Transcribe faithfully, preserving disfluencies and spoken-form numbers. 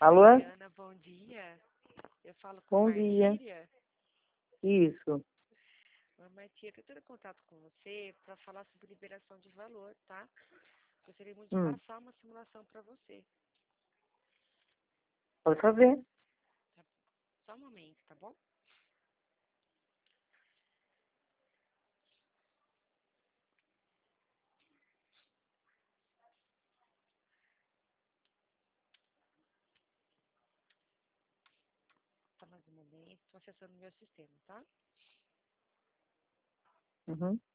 Alô? Juliana, bom dia. Eu falo com Bom dia. Martíria. Isso. Oi, Martíria, eu estou em contato com você para falar sobre liberação de valor, tá? Gostaria muito de Hum. passar uma simulação para você. Pode fazer. Só um momento, tá bom? Tá mais um momento. Estou acessando o meu sistema, tá? Uhum.